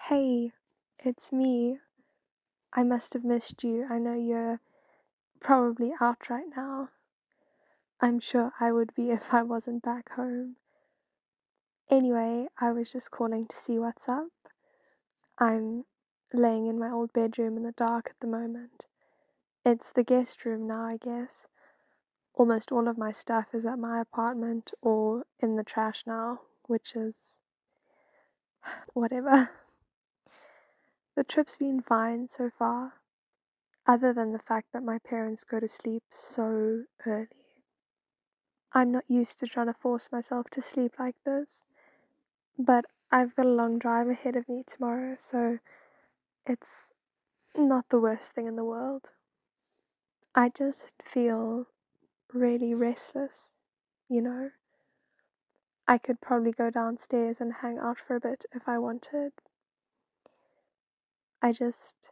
Hey, it's me. I must have missed you. I know you're probably out right now. I'm sure I would be if I wasn't back home. Anyway, I was just calling to see what's up. I'm laying in my old bedroom in the dark at the moment. It's the guest room now, I guess. Almost all of my stuff is at my apartment or in the trash now, which is whatever. The trip's been fine so far, other than the fact that my parents go to sleep so early. I'm not used to trying to force myself to sleep like this, but I've got a long drive ahead of me tomorrow, so it's not the worst thing in the world. I just feel really restless, you know? I could probably go downstairs and hang out for a bit if I wanted. I just.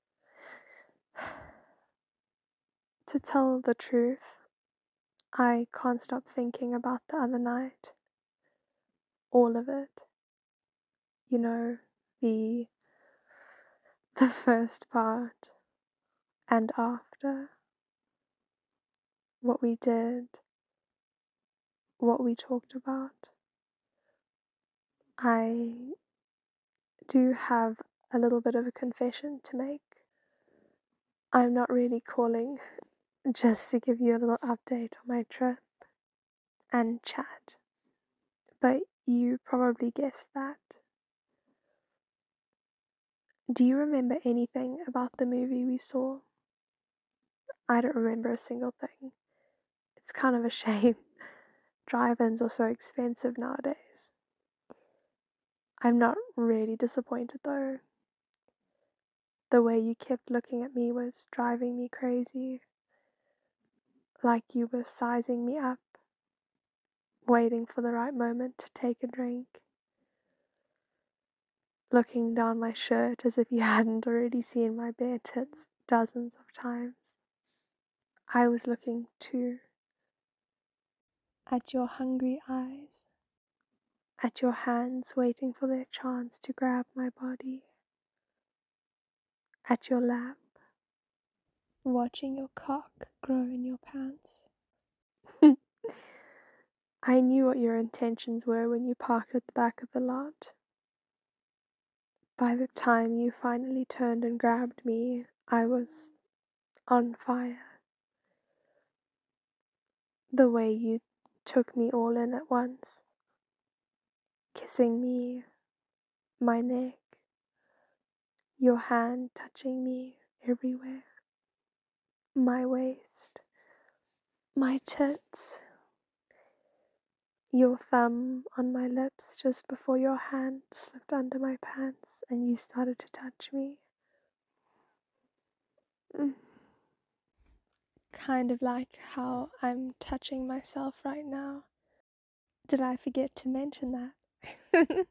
To tell the truth, I can't stop thinking about the other night. All of it. You know, the the first part and after. What we did, what we talked about. I do have a little bit of a confession to make. I'm not really calling just to give you a little update on my trip and chat, but you probably guessed that. Do you remember anything about the movie we saw? I don't remember a single thing. It's kind of a shame. Drive-ins are so expensive nowadays. I'm not really disappointed though. The way you kept looking at me was driving me crazy. Like you were sizing me up, waiting for the right moment to take a drink. Looking down my shirt as if you hadn't already seen my bare tits dozens of times. I was looking too. At your hungry eyes. At your hands waiting for their chance to grab my body. At your lap. Watching your cock grow in your pants. I knew what your intentions were when you parked at the back of the lot. By the time you finally turned and grabbed me, I was on fire. The way you took me all in at once, kissing me, my neck, your hand touching me everywhere, my waist, my tits, your thumb on my lips just before your hand slipped under my pants and you started to touch me. Kind of like how I'm touching myself right now. Did I forget to mention that?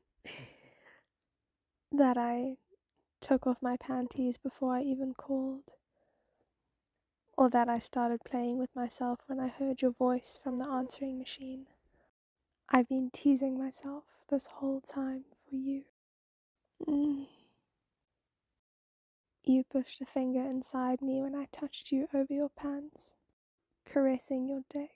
That I took off my panties before I even called? Or that I started playing with myself when I heard your voice from the answering machine? I've been teasing myself this whole time for you. You pushed a finger inside me when I touched you over your pants, caressing your dick.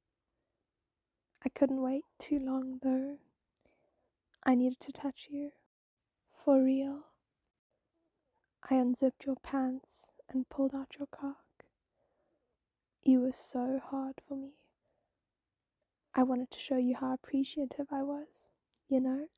I couldn't wait too long though. I needed to touch you. For real. I unzipped your pants and pulled out your cock. You were so hard for me. I wanted to show you how appreciative I was, you know?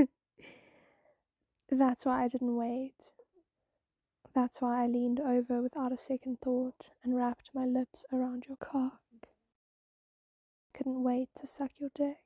That's why I didn't wait. That's why I leaned over without a second thought and wrapped my lips around your cock. Couldn't wait to suck your dick.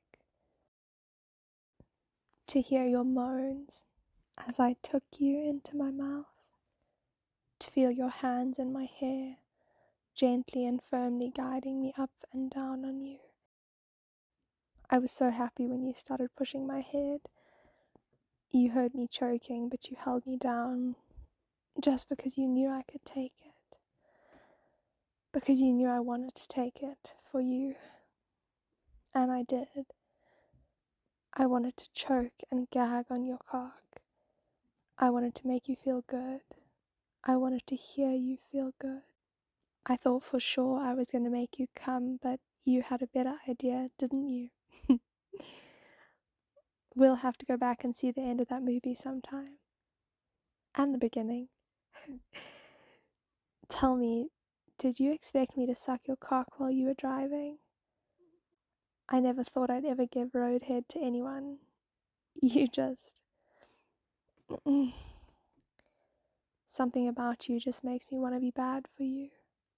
To hear your moans as I took you into my mouth. To feel your hands in my hair, gently and firmly guiding me up and down on you. I was so happy when you started pushing my head. You heard me choking, but you held me down just because you knew I could take it. Because you knew I wanted to take it for you. And I did. I wanted to choke and gag on your cock. I wanted to make you feel good. I wanted to hear you feel good. I thought for sure I was going to make you come, but you had a better idea, didn't you? We'll have to go back and see the end of that movie sometime. And the beginning. Tell me, did you expect me to suck your cock while you were driving? I never thought I'd ever give roadhead to anyone. You just... Something about you just makes me want to be bad for you.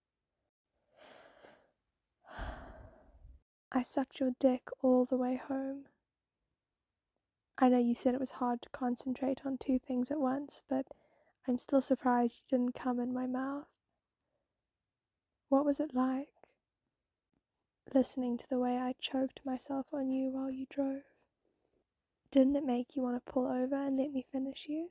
I sucked your dick all the way home. I know you said it was hard to concentrate on two things at once, but I'm still surprised you didn't come in my mouth. What was it like? Listening to the way I choked myself on you while you drove. Didn't it make you want to pull over and let me finish you?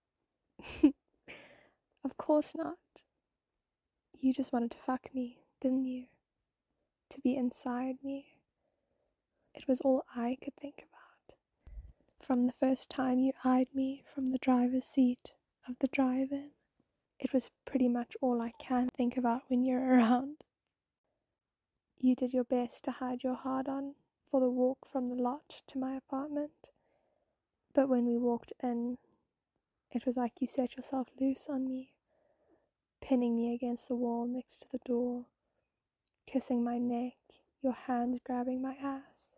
Of course not. You just wanted to fuck me, didn't you? To be inside me. It was all I could think about. From the first time you eyed me from the driver's seat of the drive-in, it was pretty much all I can think about when you're around. You did your best to hide your hard-on for the walk from the lot to my apartment, but when we walked in, it was like you set yourself loose on me, pinning me against the wall next to the door, kissing my neck, your hands grabbing my ass,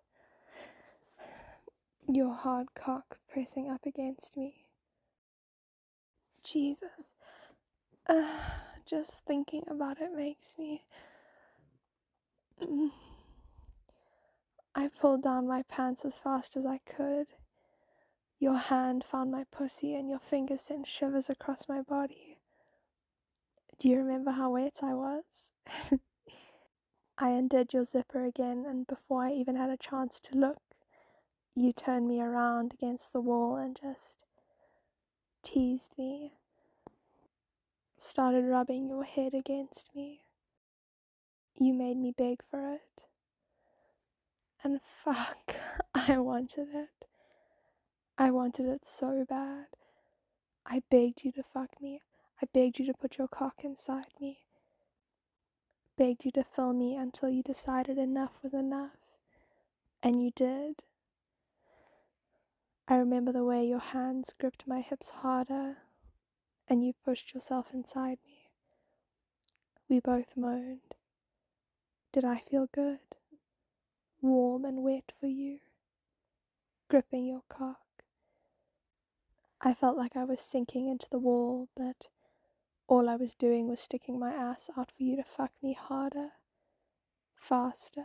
your hard cock pressing up against me. Jesus. Just thinking about it makes me... I pulled down my pants as fast as I could. Your hand found my pussy and your fingers sent shivers across my body. Do you remember how wet I was? I undid your zipper again, and before I even had a chance to look, you turned me around against the wall and just teased me. Started rubbing your head against me. You made me beg for it. And fuck, I wanted it. I wanted it so bad. I begged you to fuck me. I begged you to put your cock inside me. Begged you to fill me until you decided enough was enough. And you did. I remember the way your hands gripped my hips harder, and you pushed yourself inside me. We both moaned. Did I feel good? Warm and wet for you, gripping your cock. I felt like I was sinking into the wall, but all I was doing was sticking my ass out for you to fuck me harder, faster.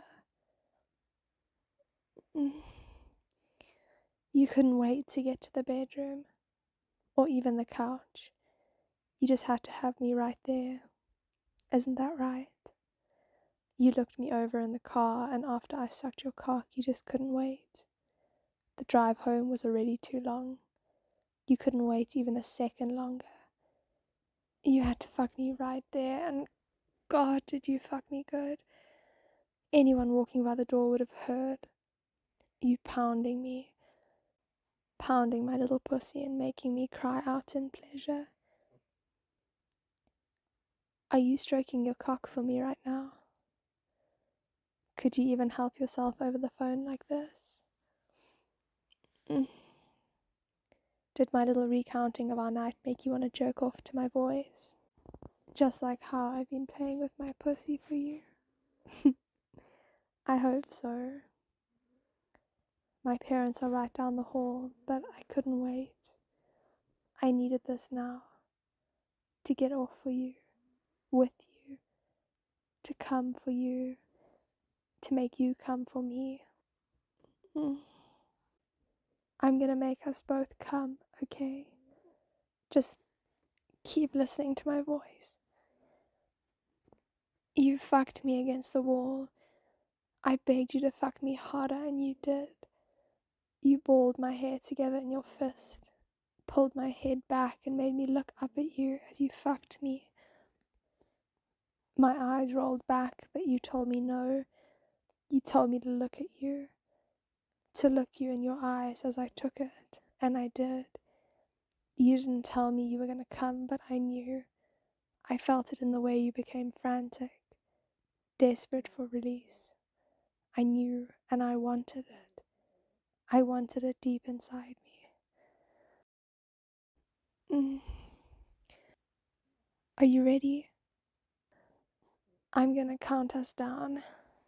You couldn't wait to get to the bedroom, or even the couch. You just had to have me right there. Isn't that right? You looked me over in the car, and after I sucked your cock, you just couldn't wait. The drive home was already too long. You couldn't wait even a second longer. You had to fuck me right there, and God, did you fuck me good. Anyone walking by the door would have heard you pounding me, pounding my little pussy and making me cry out in pleasure. Are you stroking your cock for me right now? Could you even help yourself over the phone like this? Did my little recounting of our night make you want to jerk off to my voice? Just like how I've been playing with my pussy for you. I hope so. My parents are right down the hall, but I couldn't wait. I needed this now. To get off for you, with you, to come for you, to make you come for me. I'm gonna make us both come, okay? Just keep listening to my voice. You fucked me against the wall. I begged you to fuck me harder, and you did. You balled my hair together in your fist, pulled my head back and made me look up at you as you fucked me. My eyes rolled back, but you told me no. You told me to look at you, to look you in your eyes as I took it, and I did. You didn't tell me you were going to come, but I knew. I felt it in the way you became frantic, desperate for release. I knew, and I wanted it. I wanted it deep inside me. Are you ready? I'm gonna count us down.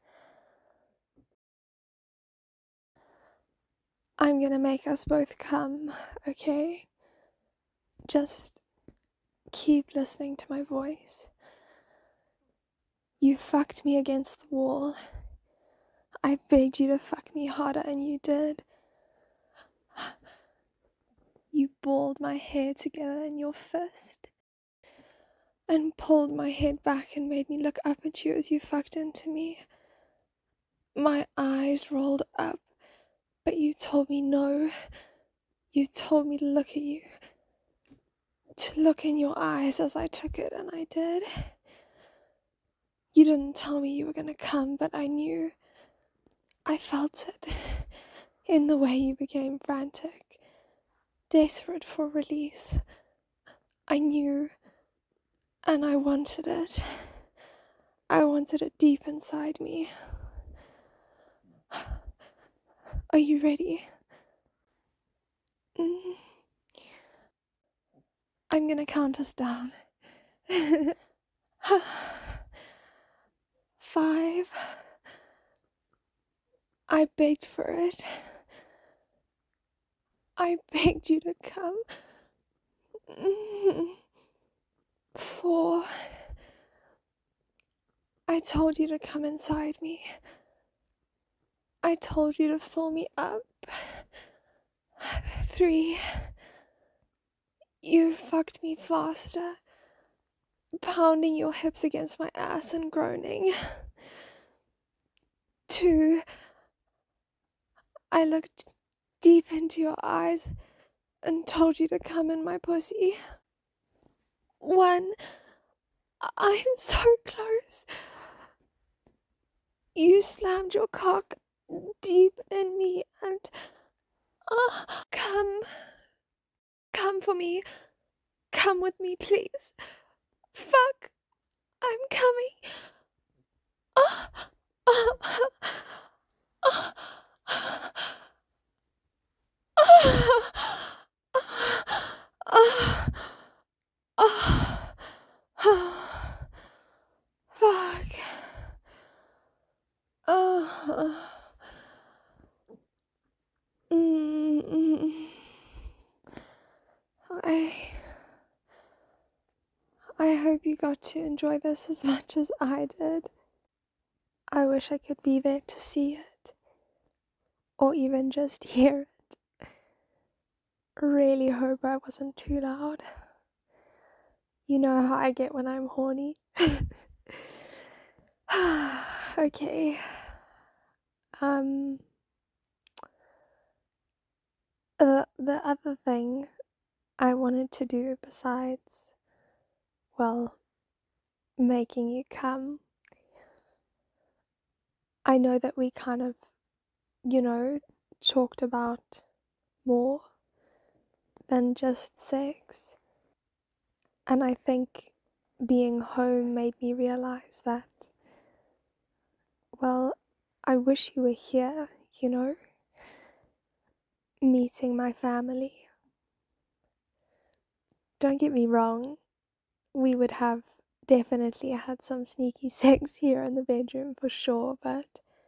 I'm gonna make us both come, okay? Just keep listening to my voice. You fucked me against the wall. I begged you to fuck me harder and you did. You balled my hair together in your fist and pulled my head back and made me look up at you as you fucked into me. My eyes rolled up, but you told me no. You told me to look at you, to look in your eyes as I took it, and I did. You didn't tell me you were gonna come, but I knew. I felt it in the way you became frantic, desperate for release. I knew, and I wanted it. I wanted it deep inside me. Are you ready? I'm gonna count us down. 5. I begged for it. I begged you to come. 4. I told you to come inside me. I told you to fill me up. 3. You fucked me faster, pounding your hips against my ass and groaning. 2. I looked deep into your eyes and told you to come in my pussy. 1. I'm so close. You slammed your cock deep in me and come for me. Come with me, please. Fuck, I'm coming. Fuck. I hope you got to enjoy this as much as I did. I wish I could be there to see it, or even just hear it. Really hope I wasn't too loud. You know how I get when I'm horny. Okay. The other thing I wanted to do besides, well, making you come, I know that we kind of, talked about more than just sex. And I think being home made me realize that, well, I wish you were here, meeting my family. Don't get me wrong, we would have definitely had some sneaky sex here in the bedroom for sure, but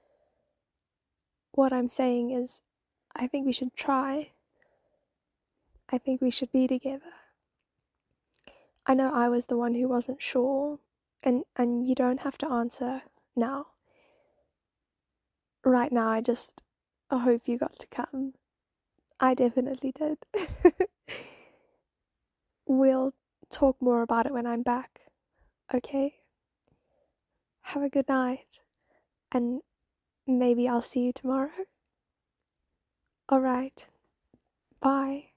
what I'm saying is, I think we should try. I think we should be together. I know I was the one who wasn't sure, and you don't have to answer now. Right now, I hope you got to come. I definitely did. We'll talk more about it when I'm back, okay? Have a good night, and maybe I'll see you tomorrow. Alright, bye.